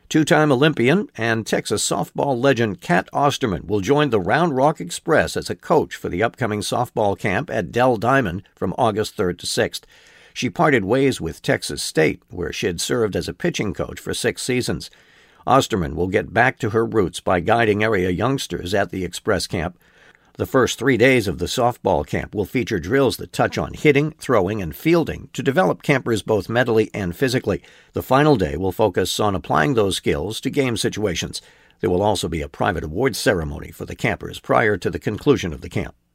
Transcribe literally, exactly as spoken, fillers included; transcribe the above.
Two-time Olympian and Texas softball legend Kat Osterman will join the Round Rock Express as a coach for the upcoming softball camp at Dell Diamond from August third to sixth. She parted ways with Texas State, where she had served as a pitching coach for six seasons. Osterman will get back to her roots by guiding area youngsters at the Express camp. The first three days of the softball camp will feature drills that touch on hitting, throwing, and fielding to develop campers both mentally and physically. The final day will focus on applying those skills to game situations. There will also be a private awards ceremony for the campers prior to the conclusion of the camp.